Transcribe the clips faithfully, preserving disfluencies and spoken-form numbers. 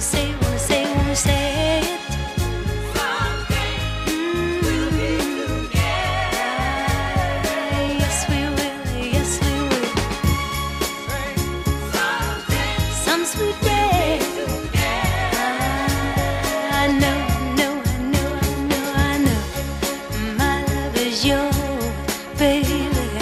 say, wanna say, wanna say it. Someday mm-hmm. we'll be together. Yes, we will. Yes, we will. Someday, some sweet day. We'll be together. I know, I know, I know, I know, I know. My love is your baby.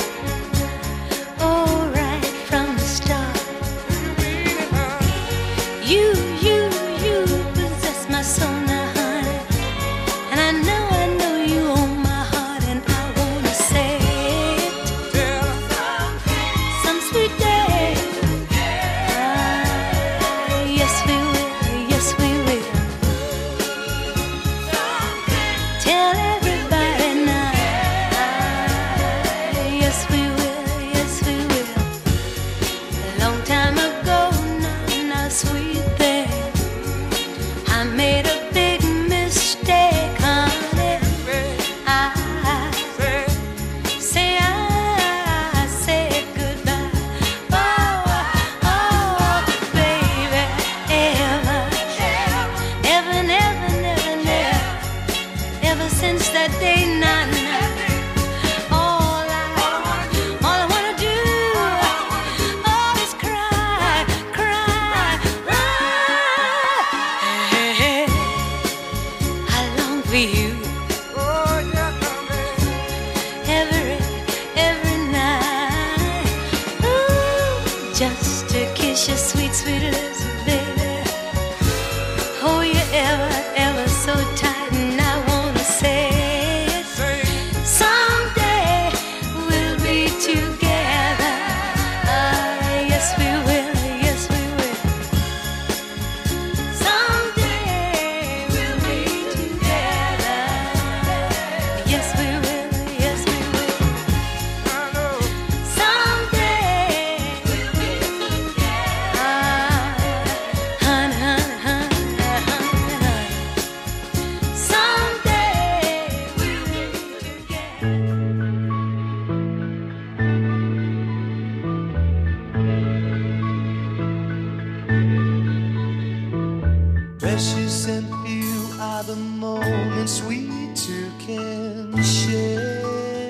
Precious and few are the moments we two can share.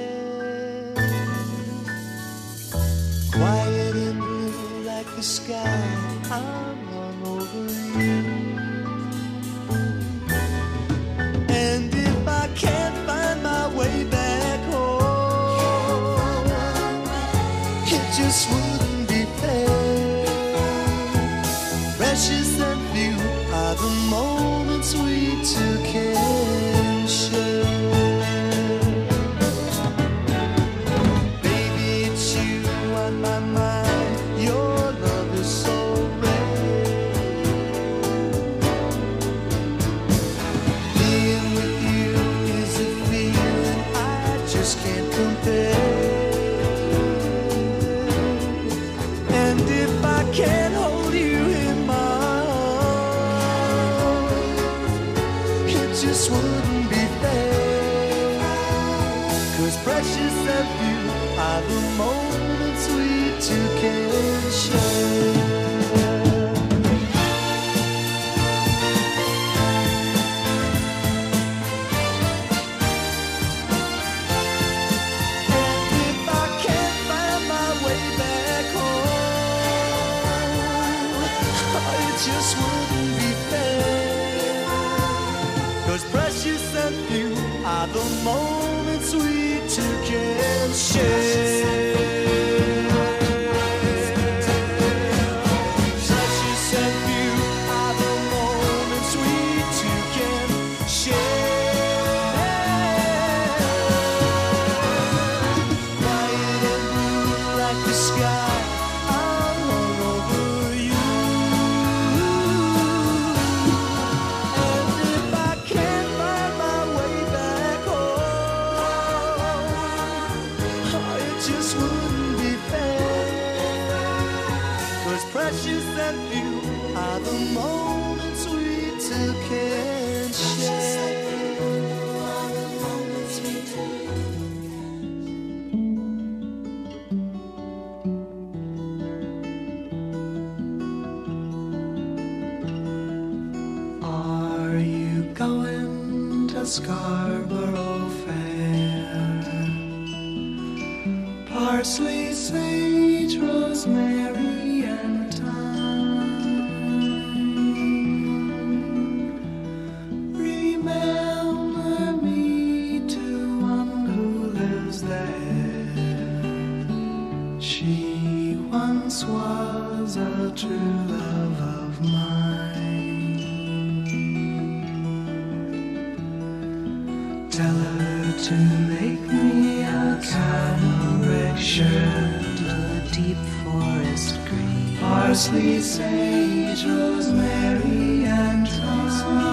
Quiet and blue like the sky, I'm hung over you. And if I can't find my way back home, it just wouldn't be fair. Precious and few are the moments we two can share. Baby, it's you on my mind. Your love is so rare. Being with you is a feeling I just can't compare. And if I can't hold you in my just wouldn't be fair. 'Cause precious and few are the moments we two can share. And if I can't find my way back home, it just wouldn't be fair. 'Cause precious and few are the moments we two can share. Precious and few are the moments we two can share. Quiet and blue like the sky, I'm all over you. And if I can't find my way back home, the Scarborough Fair. Parsley, sage, rosemary, and thyme. Remember me to one who lives there. She once was a true love of mine. Tell her to make me a cambric shirt, a deep forest green. Parsley, sage, rosemary, and thyme.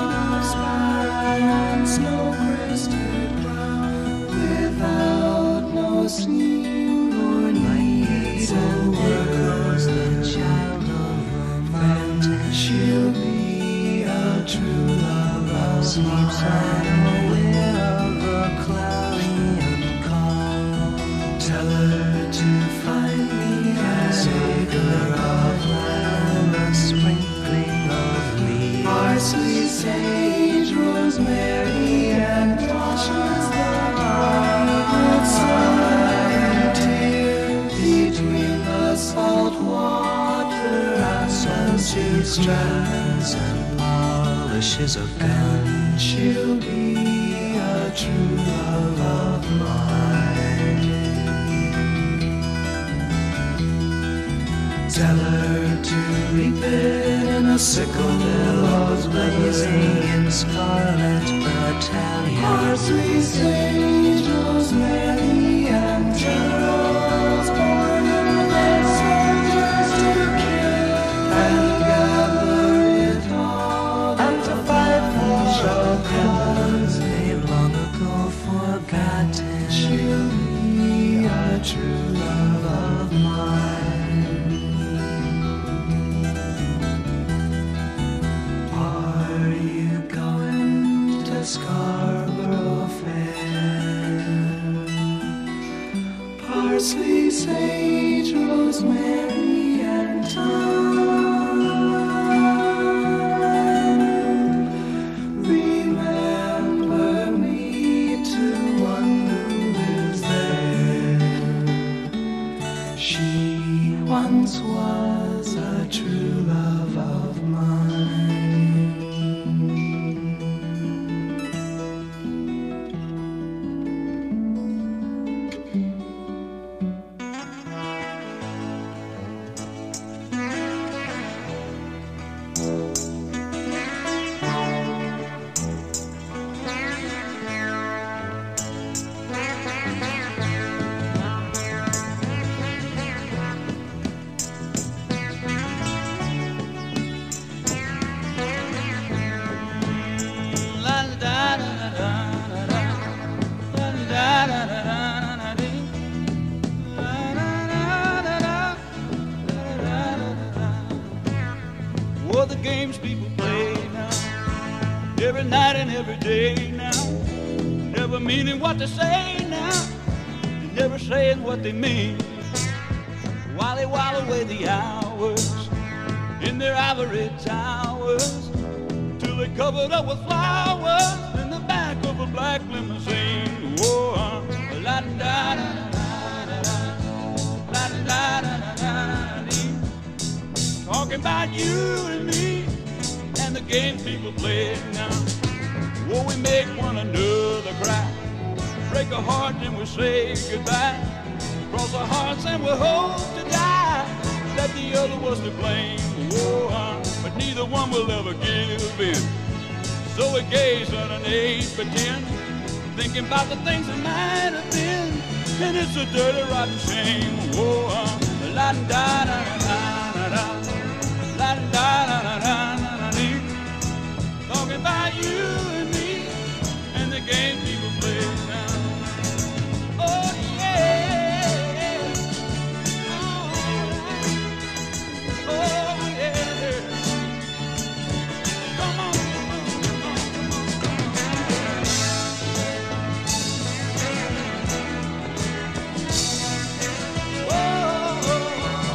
Snow-crested brown, without no seam nor need. So there goes the child of romance. She'll be a true love of sleeps unaware of the cloudy and calm. Tell her to find me an acre of land, a sprinkling of leaves. Parsley, sage, rosemary, and washes the bright sun tear between the salt water as she strands and polishes a gun. She'll be a true love of mine. Tell her to reap it in a sickle, billows blazing in scarlet battalion. Parsley, sage, rosemary, and generals born in their soldiers to kill and gather it all and to fight for a cause they've long ago forgotten. She'll be a true love of mine. Scarborough Fair. Parsley, sage, rosemary, and thyme. Remember me to one who lives there. She once was a true love of mine. Oh, the games people play now, every night and every day now, never meaning what they say now, never saying what they mean, while they while away the hours in their ivory towers, till they covered up with flowers in the back of a black limousine. Oh, uh, la da da da da la da da da dee. Talking about you and me and the games people play now. Oh, we make one another cry, break a heart and we say goodbye, cross our hearts and we hope to die that the other was to blame. Oh, uh, but neither one will ever give in. So we gaze on an eight by ten, thinking about the things that might have been, and it's a dirty, rotten shame. Oh, uh, la da da da da da, la da da da da da dee. Talking about you and me and the game people play now. Oh yeah, oh, oh yeah. Come on, come on, come on, come on, come on.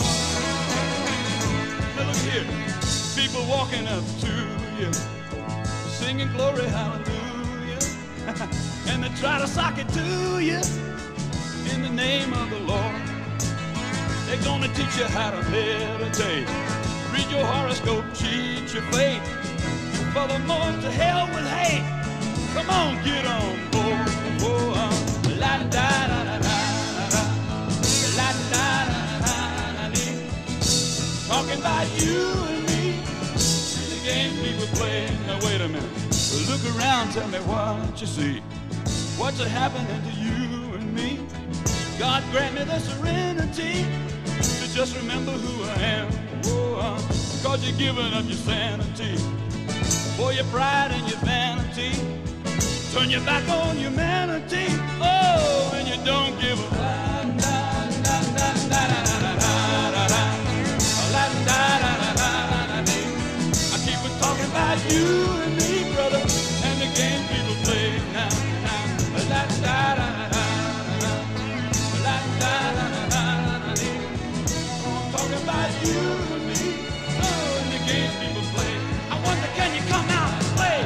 Now look here, people walking up to you, singing glory hallelujah, and they try to sock it to you in the name of the Lord. They're gonna teach you how to meditate, read your horoscope, cheat your fate. Furthermore, to hell with hate. Come on, get on board. Oh, uh, la da da da da da, la da da da da da. Talking about you and me, the game people play. Now wait a minute, look around, tell me what you see. What's happening to you and me? God grant me the serenity to just remember who I am. Oh, uh, cause you're giving up your sanity for your pride and your vanity. Turn your back on humanity. Oh, and you don't give a la da da da da da da da da. La da da da da da da. I keep on talking about you and me, brother, and the game people play now, now. La da da da da da. La da da da da da. I'm talking about you and me, oh, and the game people play. I wonder, can you come out and play?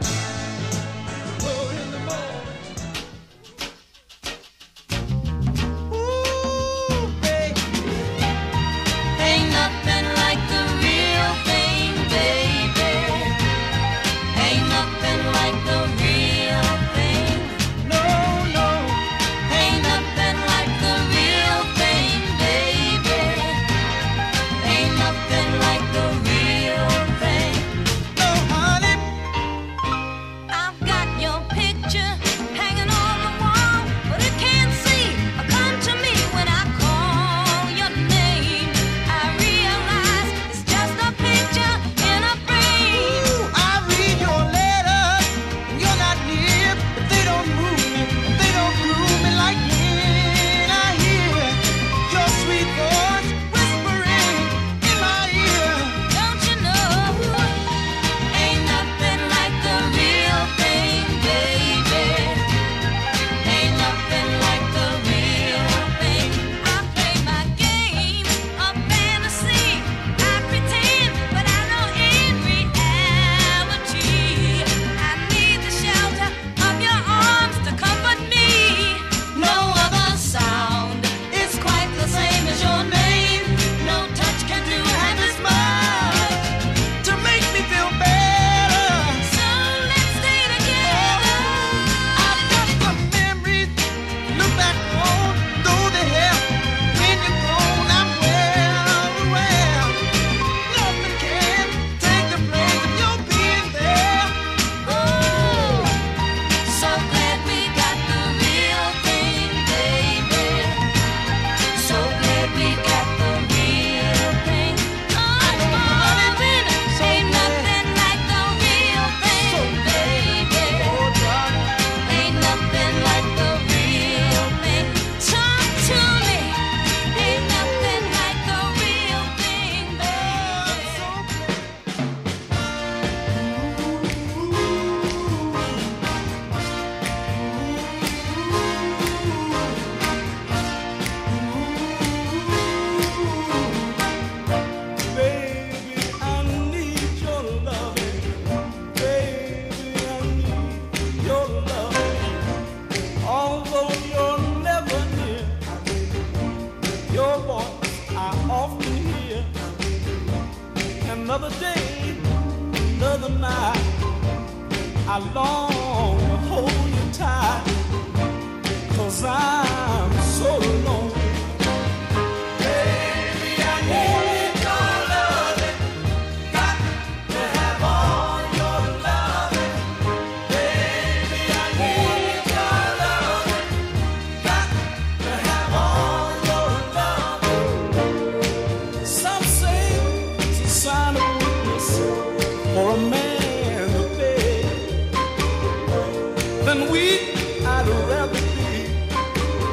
Oh, in the morning. Ooh, baby. Ain't nothing like the real thing, baby. Ain't nothing like the real thing. No, no. Ain't nothing like the real thing, baby. Ain't nothing like the real thing. No, honey. I've got your picture hanging on the wall, but it can't see or come to me when I call your name. I realize it's just a picture in a frame. Ooh, I read your letters, and you're not near, but they don't move me, they don't move me like when I hear your sweet voice whispering in my ear. Don't you know? Ain't nothing like the real thing, baby. Ain't nothing like the real thing. I play my game of fantasy. I pretend, but I know in reality I need the shelter of your arms to comfort me. No other sound is quite the same as your name. No touch can do half as much. To make me feel better, So let's stay together. I've got some memories to look back on, though they help when you're gone. I'm well aware nothing can take the place of your being there. Oh, so glad we got the real thing, baby. So glad we got the real thing. Oh, darling, ain't nothing like the real thing, baby. Oh, darling, Ain't nothing like the real thing. Talk to me. Ain't nothing like the real thing, baby. so glad. Baby, I need your loving. Baby, I need your loving. Although you're never near, your voice I often hear. Another day, another night, I long to hold you tight, 'cause I'm so lonely. Baby, I need your loving. Got to have all your loving. Baby, I need your loving. Got to have all your loving. Some say it's a sign of weakness for a man to beg. Then weak I'd rather be.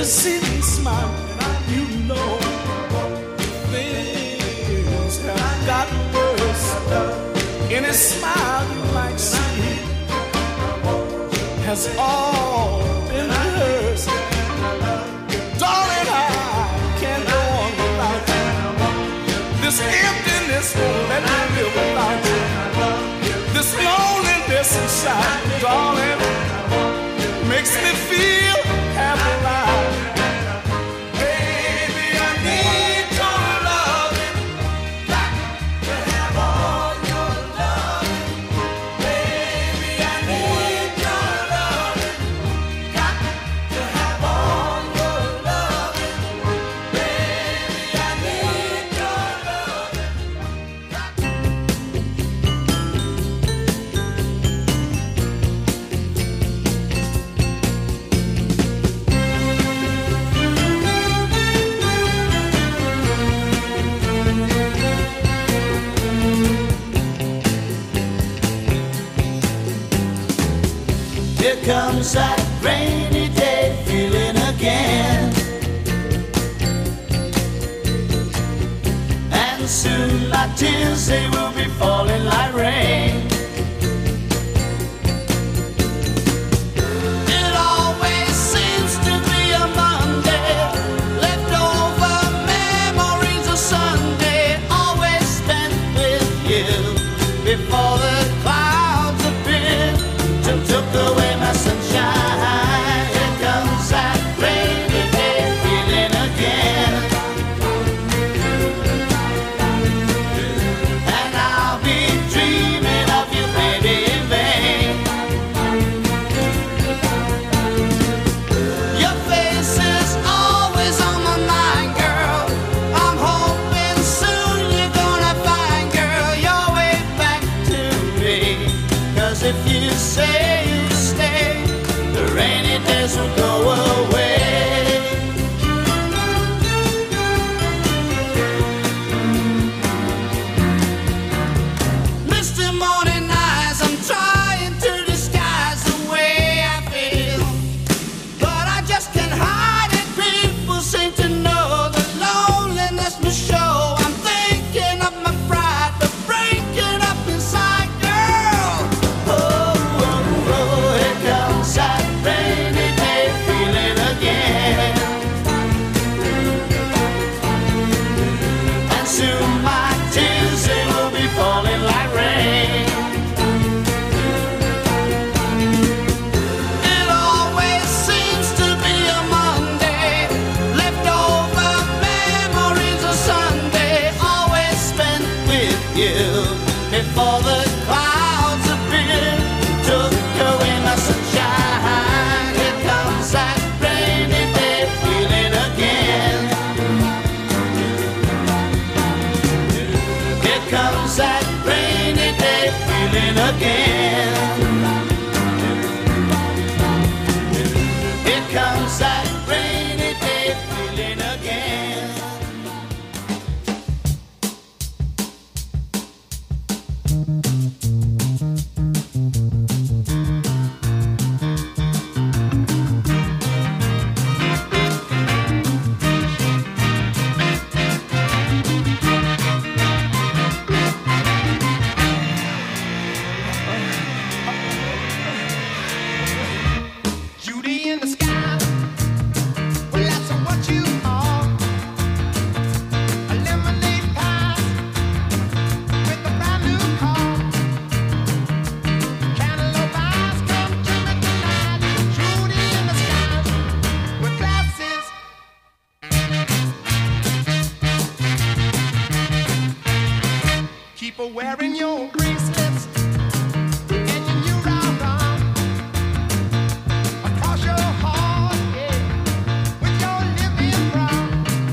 you see me smiling, you know things have gotten worse. Any smile you might see has all been rehearsed. Darling, I can't go on without you. This emptiness won't let me live without you. This loneliness inside, darling, makes me feel half alive. Baby, I need your loving, got to have all your loving. Baby, I need your loving, got to have all your loving. Baby, I need your loving. Here comes that rainy day feeling again, and soon my tears, they will be falling like rain. It always seems to be a Monday, leftover memories of Sunday, always spent with you before the clouds appeared and took away my sunshine. Here comes that rainy day feeling again, and I'll be dreaming of you, baby, in vain. Your face is always on my mind, girl. I'm hoping soon you're gonna find, girl, your way back to me. 'Cause if you say you stay, the rainy days will go away. Misty morning eyes, I'm trying to disguise the way I feel, but I just can't hide it. People seem to know the loneliness must show. I'm thinking of my pride, the breaking up inside, girl. Oh, oh, oh, here comes that rainy day feeling again, and soon my tears, they will be falling like rain. It always seems to be a Monday, leftover memories of Sunday, always spent with you before the clouds appeared, took away my sunshine. Here comes that rainy day feeling again. Here comes that rainy day feeling again. Here comes that rainy day feeling again. Judy in the sky, well that's what you are. A lemonade pie with a brand new car. Cantaloupe eyes, come to me tonight. Judy in the sky with glasses. Keep a wearing your bracelets and your new round arm. Across your heart, yeah, with your living brown.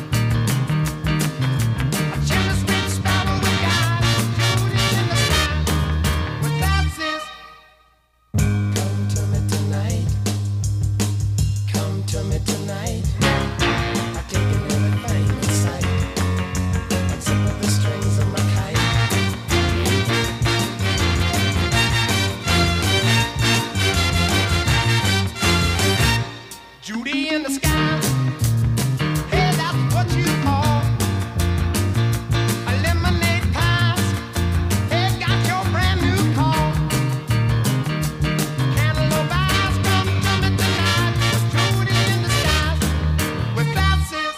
A chilly sweet sparrow with guys, Judy in the sky with glasses. Come to me tonight, come to me tonight. I've taken everything in sight, except for the strings of my kite. Judy in the sky. Hey, that's what you call a lemonade pie. Hey, got your brand new call. Cantaloupe eyes, come to me tonight. Judy in the sky with glasses.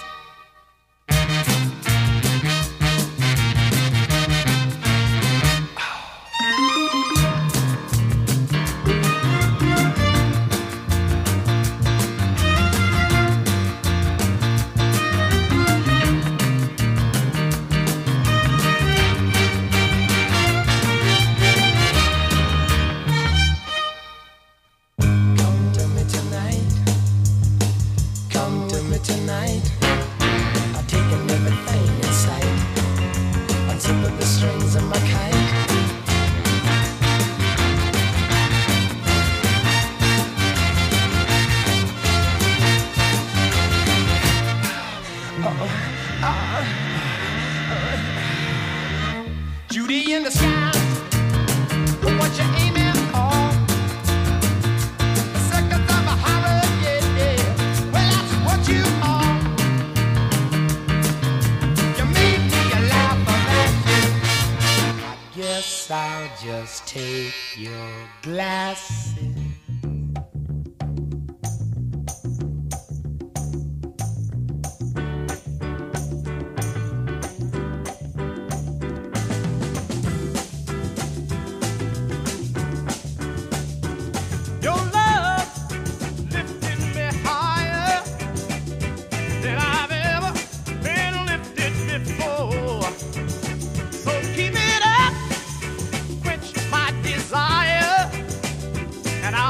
Come to me tonight. Come to me tonight. I've taken everything in sight. Unzip the strings of my kite. Judy in the sky. What you aiming for? The seconds of a horror, yeah, yeah. Well, that's what you are. You made me laugh about you. I guess I'll just take your glasses. Your love lifted me higher than I've ever been lifted before. So keep it up, quench my desire, and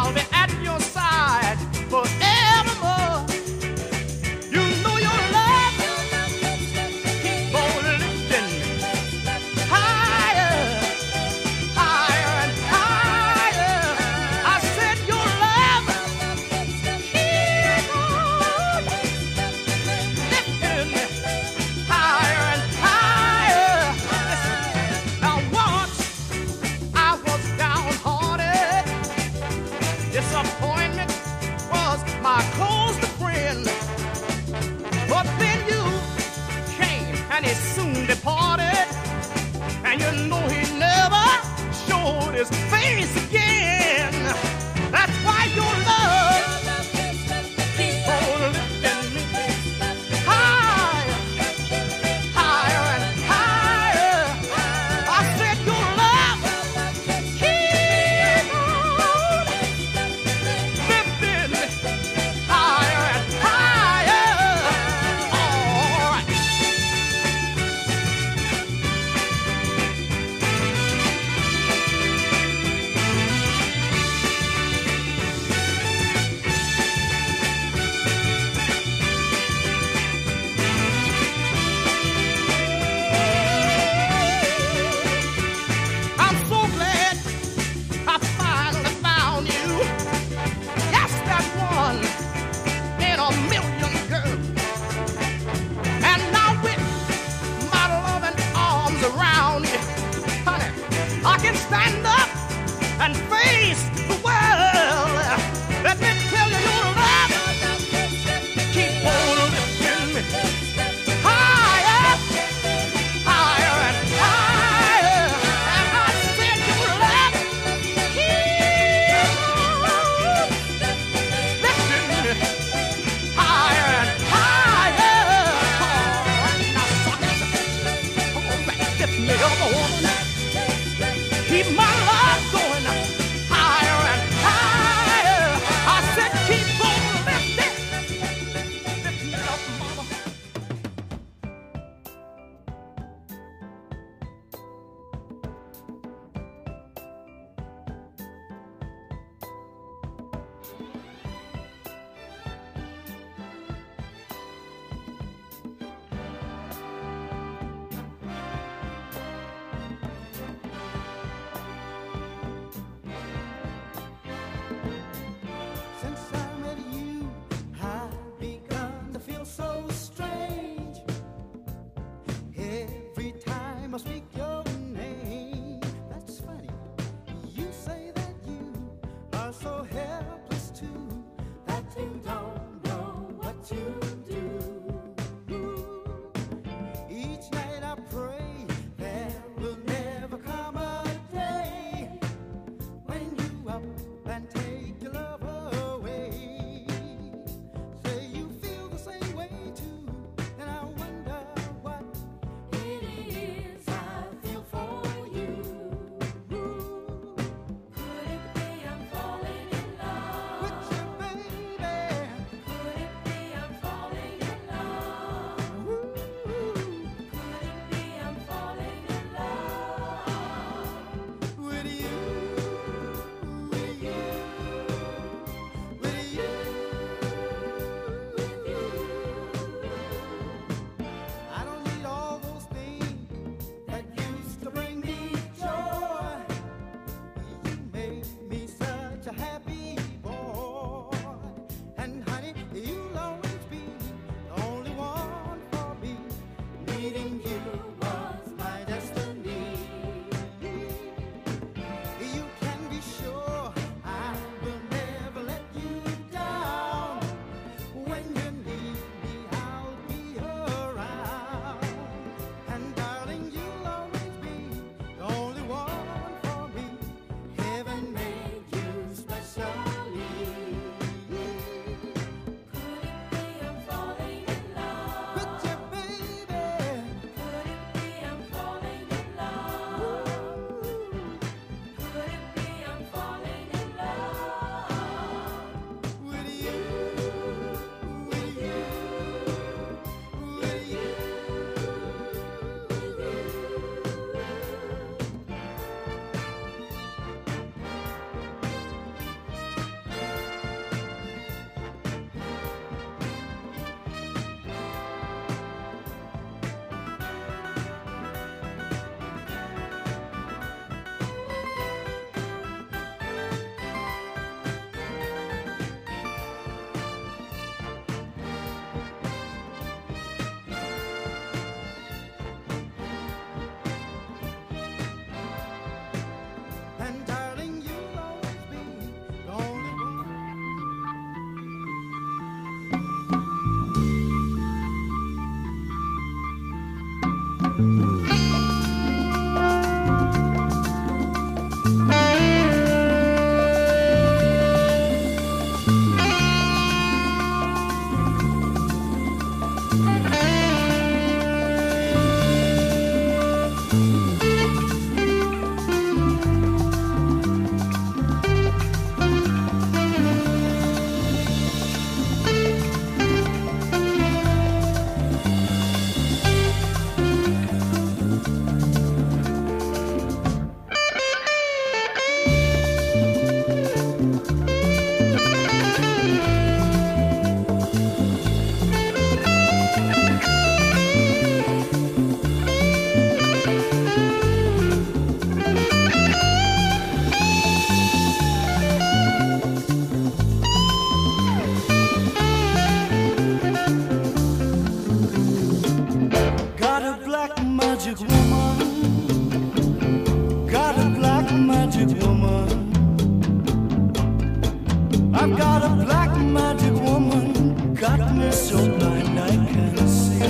got me so blind I can't see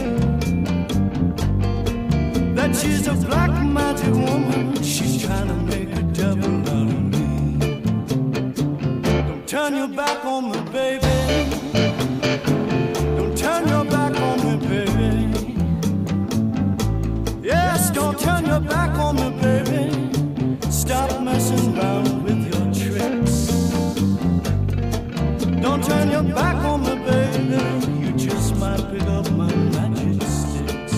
that she's a black magic woman. She's trying to make a devil out of me. Don't turn your back on me, baby. Don't turn your back on me, baby. Yes, don't turn your back on me, baby. Stop messing around with your tricks. Don't turn your back on me, baby. You just might pick up my magic sticks.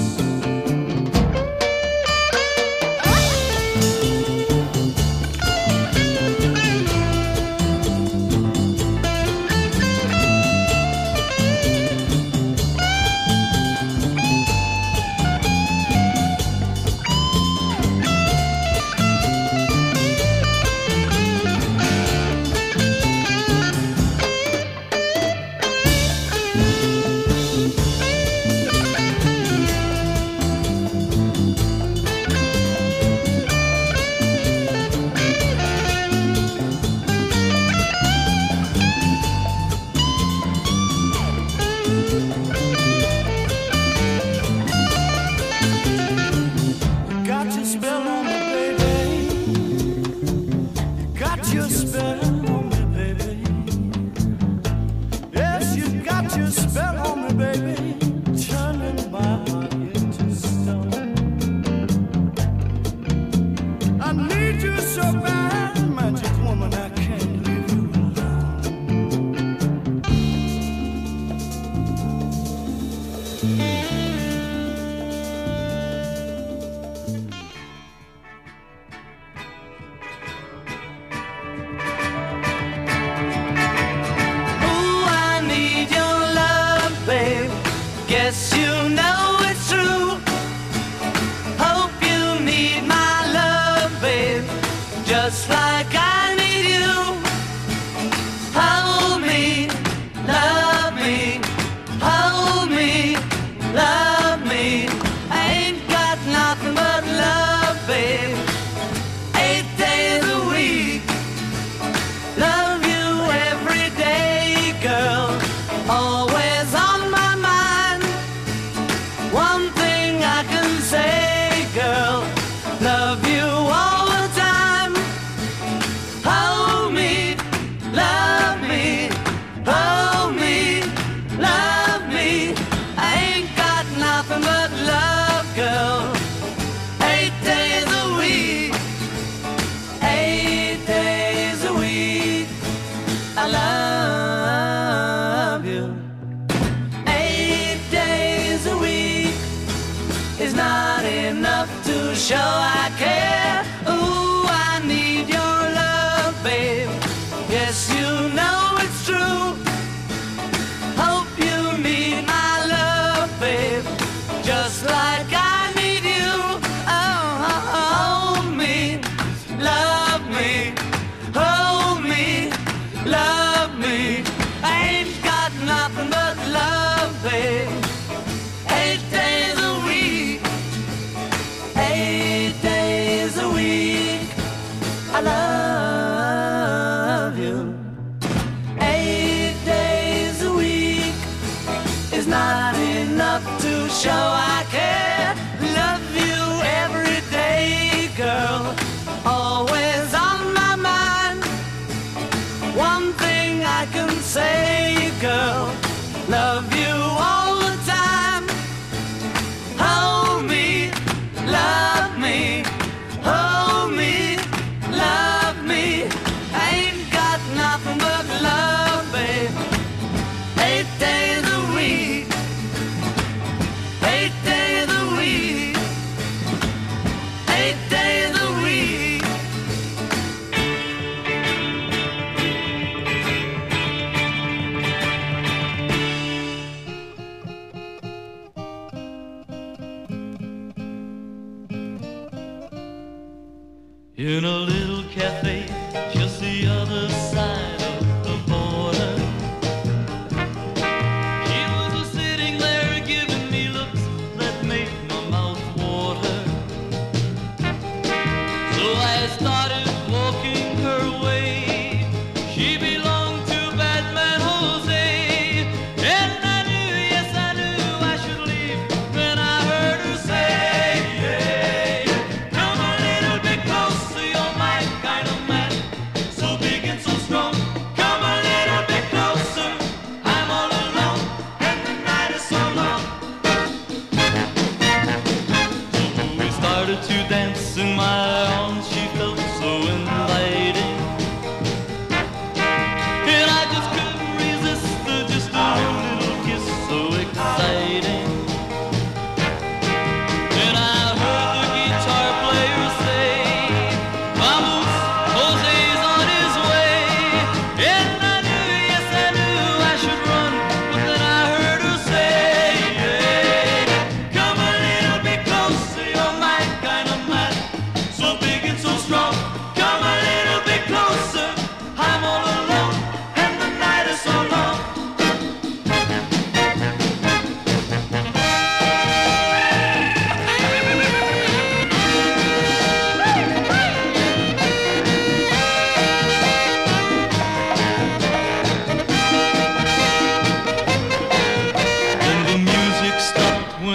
In a little cafe just the other side of the border, she was sitting there giving me looks that made my mouth water. So I started walking her way. She belonged to Batman Jose, and I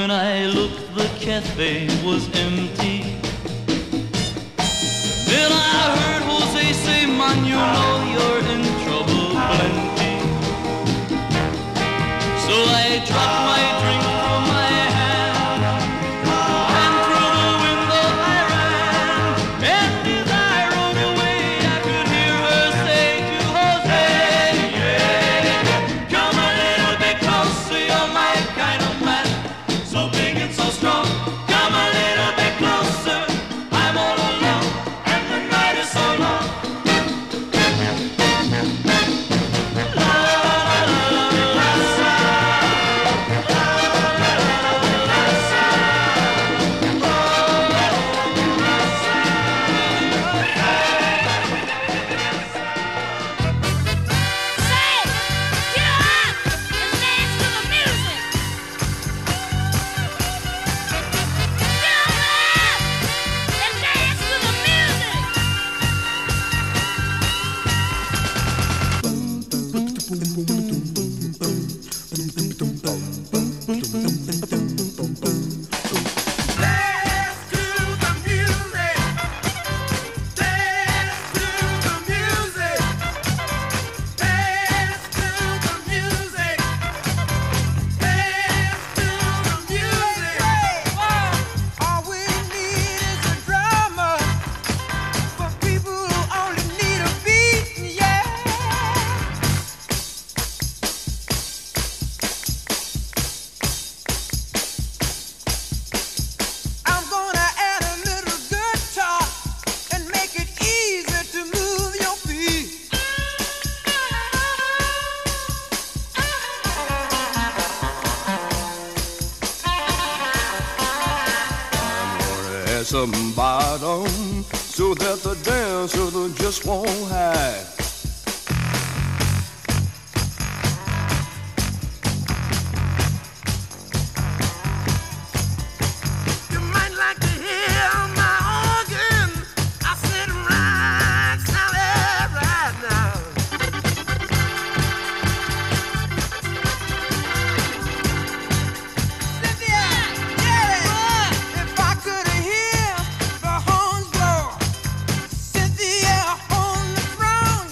When I looked, the cafe was empty. Then I heard Jose say, man, you know you're in trouble plenty. So I dropped my drink from my hand, and through the window I ran. And as I rode away, I could hear her say to Jose, yeah, come a little bit closer, you're my kind of man, so big and so strong. Come a little bit closer, I'm all alone, and the night is so long. Say, get up and dance to the music. Get up and dance to the music. Dance to the music. Dance to the music. Dance to the music. Dance to the music. All we need is a drummer for people who only need a beat. Yeah. I'm gonna add a little guitar and make it easy to move your feet. Add some bottom so that the dancer just won't hide. You might like to hear my organ. I said right, sound it right now. Cynthia, Jerry, if I could hear the horns blow, Cynthia on the throne,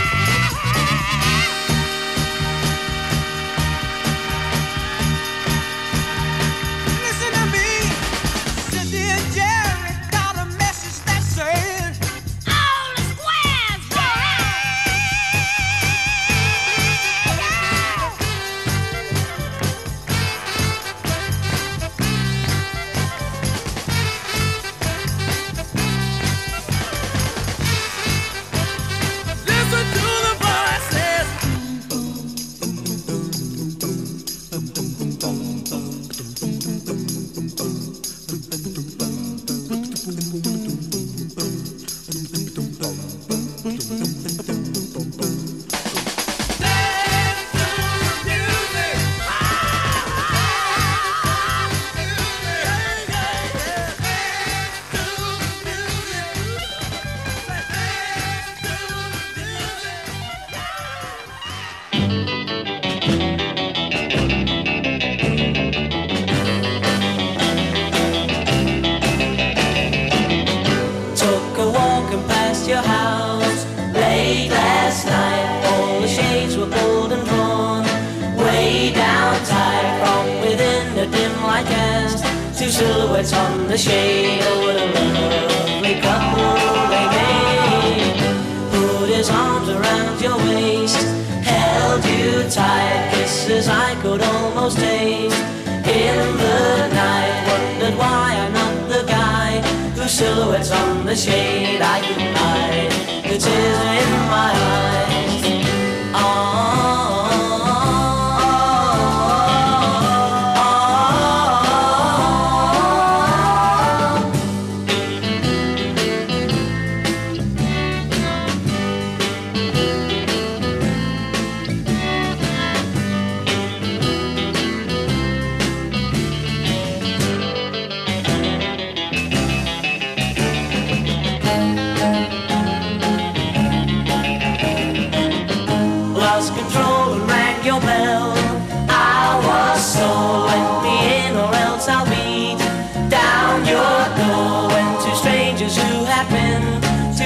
yeah. Listen to me, Cynthia and Jerry got a message that says, All the squares, listen to the voices. Dance to the music. Took a walking past your house late last night. All the shades were pulled and drawn way down tight. From within the dim light cast two silhouettes on the shade. Oh, what a lovely couple they made. Put his arms around your waist, held you tight. Kisses I could almost taste in the night. Wondered why I'm not the guy whose silhouettes on the shade I can hide. The tears in my eyes. Oh,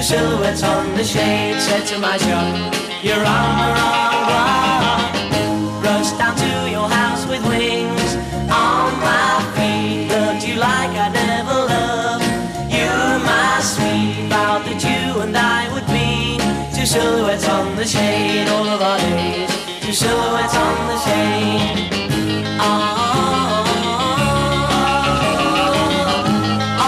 Two silhouettes on the shade said to my shop, you're on the wrong one. Rush down to your house with wings on my feet. Loved you like I never loved you, my sweet. Vowed that you and I would be two silhouettes on the shade all of our days. Two silhouettes on the shade. Oh, oh,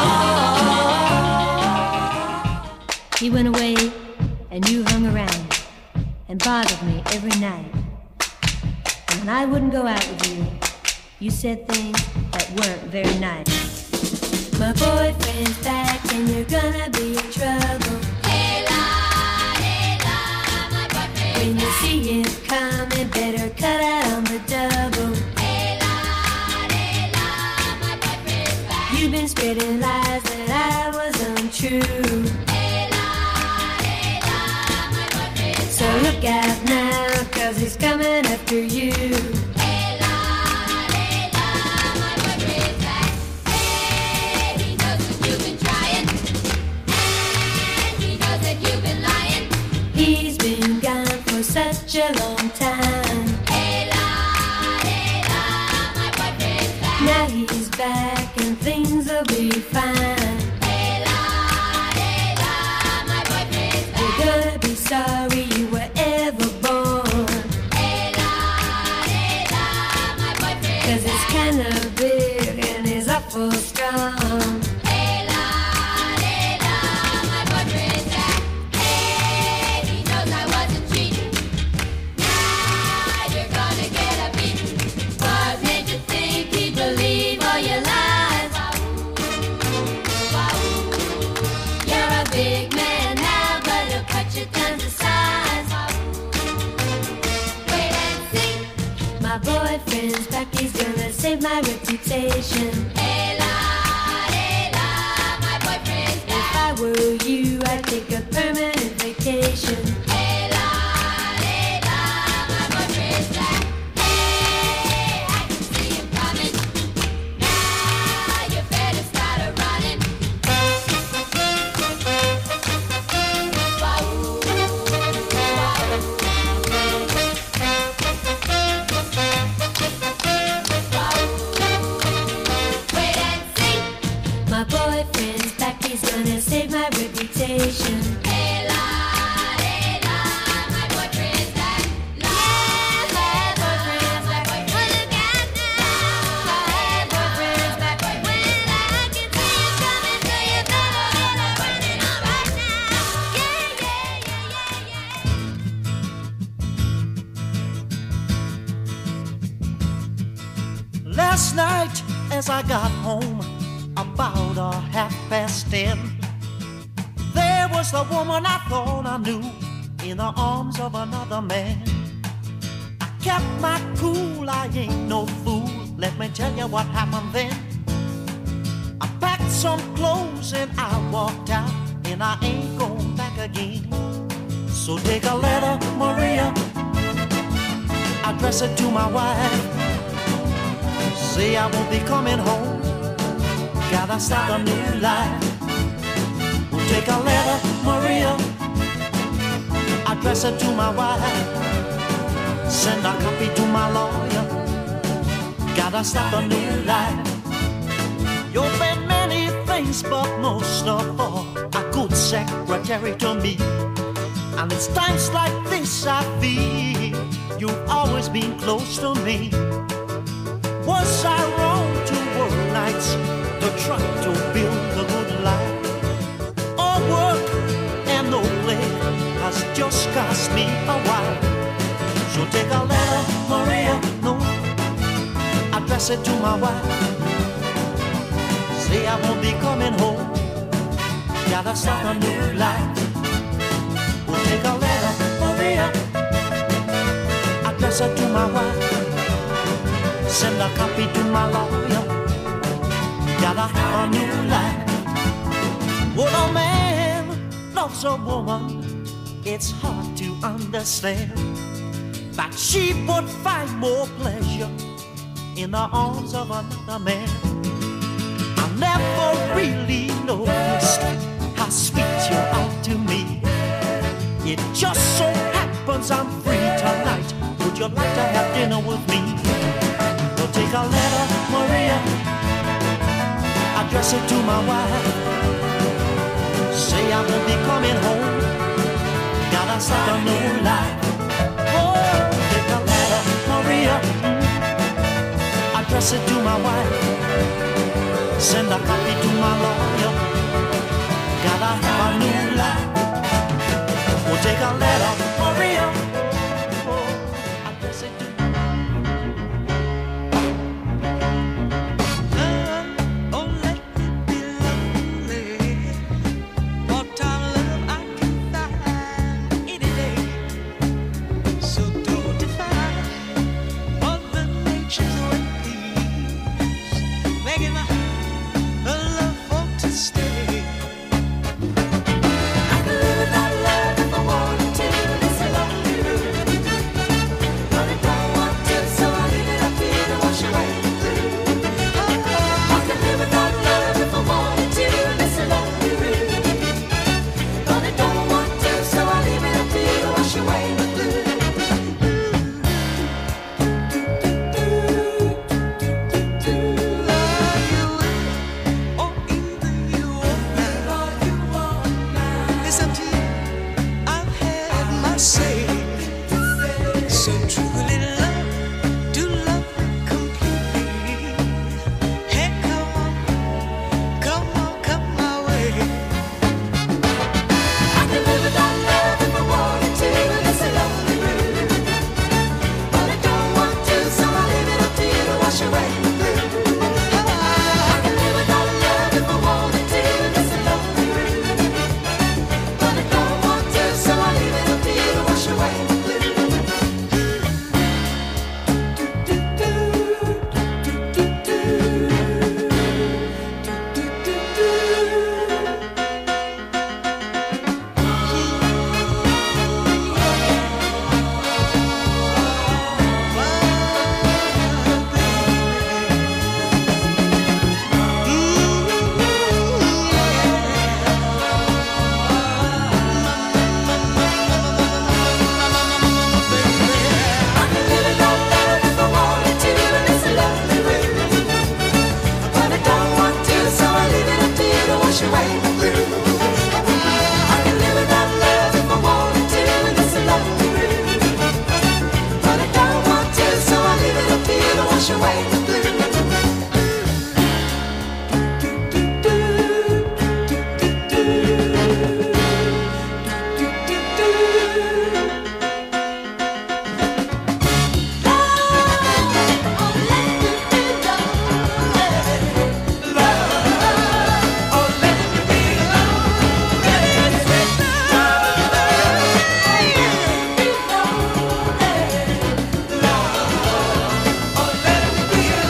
oh. He went away and you hung around and bothered me every night. And when I wouldn't go out with you, you said things that weren't very nice. My boyfriend's back and you're gonna be in trouble. Hey la, hey la, my boyfriend. When you see him coming, better cut out on the double. Hey la, hey la, my boyfriend's back. You've been spreading lies that I was untrue. Hey la, hey la, my boyfriend's So look out now, cause he's coming after you. Hey la, hey la, my boyfriend's back. Hey, he knows that you've been trying, and he knows that you've been lying. He's been gone for such a long time. Hey la, hey la, my boyfriend's back. Now he's back and things will be fine. Hey la, hey la, my boyfriend's back. You're gonna be sorry you were ever born. Hey la, hey la, my boyfriend's Cause it's kinda big and he's awful strong. Hey la, hey la, my boyfriend's back. Hey, he knows I wasn't cheating. Now you're gonna get a beating. What made you think he'd believe all your lies? Wow, you're a big man now, but he'll cut you down to size. Wait and see. My boyfriend's back, he's gonna save my reputation. Hey la, hey la, my boyfriend's If back. I were you, I'd take a permanent vacation. Hey la, hey la, my boyfriend's back. Hey, I can see him coming. Now you better start a running. Wow, wait and see. My boyfriend's back, he's gonna save my reputation. Hey la, hey la, my boyfriend's back. La, my boyfriend's back. Look out now, my boyfriend's back. When I can see you coming, so you better get up running on right now. Yeah, yeah, yeah, yeah, yeah. Last night, as I got home, about a half past ten, there was the woman I thought I knew in the arms of another man. I kept my cool, I ain't no fool. Let me tell you what happened then. I packed some clothes and I walked out, and I ain't going back again. So take a letter, Maria, address it to my wife. Say I won't be coming home, gotta start a new life. We'll take a letter, Maria, address it to my wife. Send a copy to my lawyer, gotta start a new life. You've been many things, but most of all, a good secretary to me. And it's times like this I feel you've always been close to me. Was I wrong to work nights to try to build a good life? All work and no play has just cost me a while. So take a letter, Maria, no, address it to my wife. Say I won't be coming home, gotta start a new life. We'll take a letter, Maria, address it to my wife. Send a copy to my lawyer, gotta have a new life. When a man loves a woman, it's hard to understand that she would find more pleasure in the arms of another man. I never really noticed how sweet you're out to me. It just so happens I'm free tonight. Would you like to have dinner with me? Well, take a letter, Maria, address it to my wife. Say I won't be coming home, gotta start a new life. Oh, take a letter, Maria, address it to my wife. Send a copy to my lawyer, gotta have a new life. We'll take a letter, Maria, oh, address it to love, oh let me be lonely. What time love I can find any day. So don't define Mother Nature's ways, making my a love for to stay. I could live without love if I wanted to. It's a lonely road, but I don't want to, so I leave it up to you to wash away the blue. I could live without love if I wanted to. It's a lonely road, but I don't want to, so I leave it up to you to wash away the blue. Love you, or either you or not. It's up to you. I've had my say. So truly love, do love completely. Hey, come on, come on, come my way. I can live without love if I wanted to. It's a lonely road, but I don't want to, so I leave it up to you to wash away the blue. I can live without love if I wanted to. It's a lonely road, but I don't want to, so I leave it up to you to wash away the blue. I can live without love if I wanted to, and it's a lonely road, but I don't want to, so I leave it up to you to wash away the blue. I can live without love if I wanted to, and it's a lonely road, but I don't want to, so I leave it up to you to wash away the blue. Be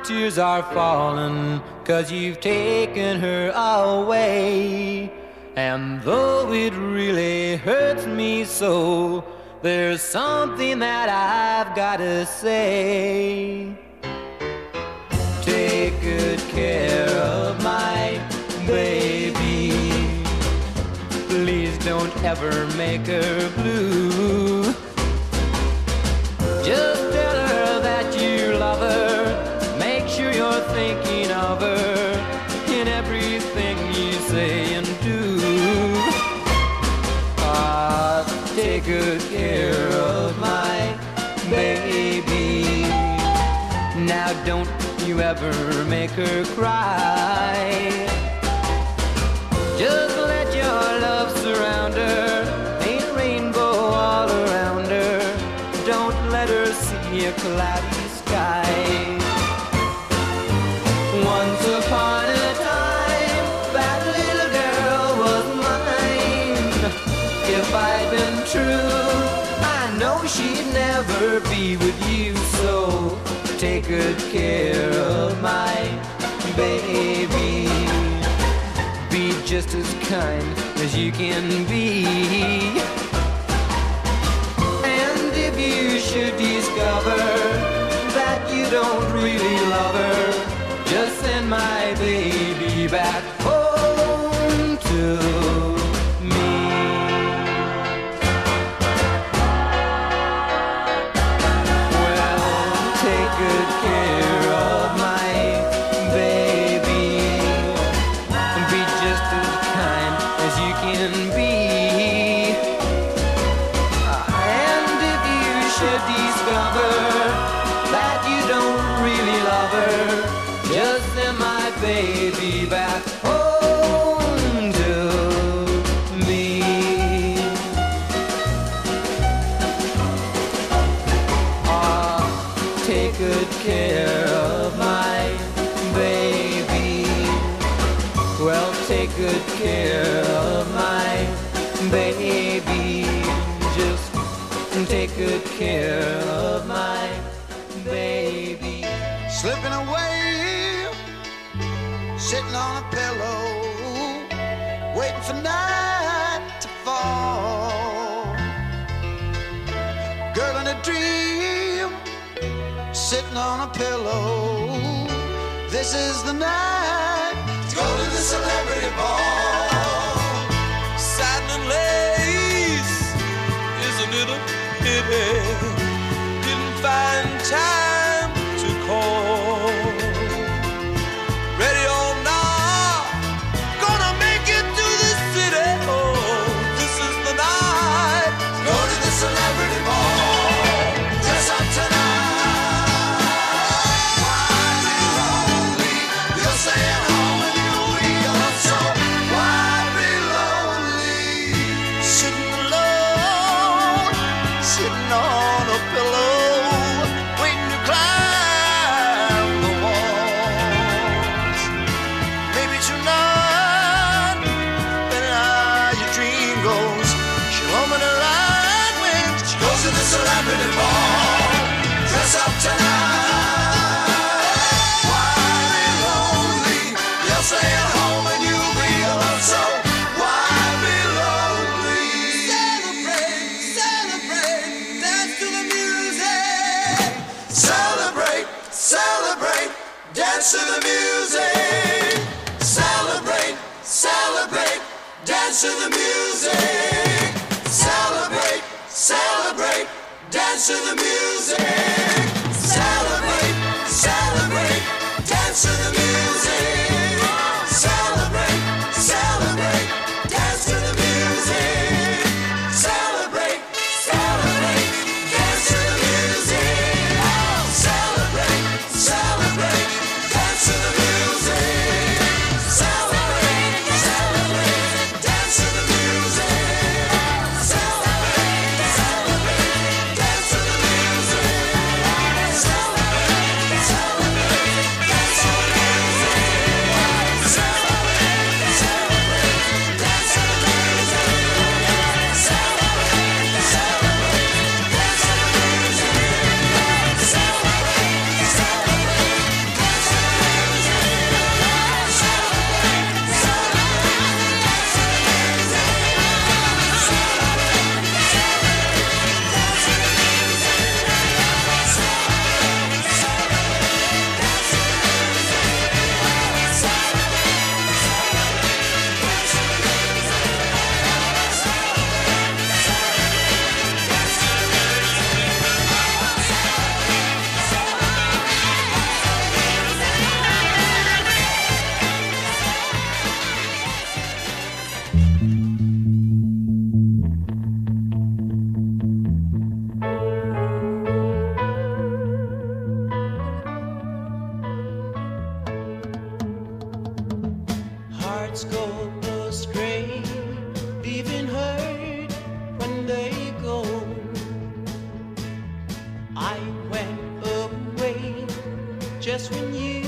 tears are falling, 'cause you've taken her away. And though it really hurts me so, there's something that I've gotta say. Take good care of my baby. Please don't ever make her blue. Just tell her that you love her. Make sure you're thinking of her in everything you say and do. Ah, take good care of my baby. Now don't you ever make her cry. Just let your love surround her, paint a rainbow all around her. Don't let her see a cloudy sky. Once upon a time, that little girl was mine. If I'd been true, I know she'd never be with you. So take good care of my baby. Be just as kind as you can be. And if you should discover that you don't really love her, just send my baby back home to me. Well, take good care of my baby. Be just as kind as you can be. And if you should discover that you don't really love her, just send my baby back home to me. Ah, take good care of my baby. Well, take good care of my baby. Just take good care of my baby. Slipping away, sitting on a pillow, waiting for night to fall. Girl in a dream, sitting on a pillow. This is the night to go to the celebrity ball. Satin and lace, isn't it a pity? Didn't find time to call. Ready or not, gonna make it to the city. Oh, this is the night. Go to the celebrity ball. Dress up tonight. Why be lonely? You'll stay at home and you'll be alone. So why be lonely? Sitting alone, sitting on a pillow, waiting to climb the walls. Maybe tonight, when how your dream goes, she'll open her eyes when she Go to the celebrity ball. Dress up tonight. Why be lonely? You'll stay at home and you'll be alone. So why be lonely? celebrate, celebrate, dance to the music. Celebrate, celebrate, dance to the music. Celebrate, celebrate, dance to the music. Celebrate, celebrate, dance to the music. Celebrate, celebrate, dance to the music. Celebrate, celebrate, dance to the music. Celebrate, celebrate, dance to the music. Celebrate, celebrate, dance to the music. Celebrate, celebrate, dance to the music. Celebrate, celebrate, dance to the music. Celebrate, hearts go astray, leaving hurt when they go. I went away just when you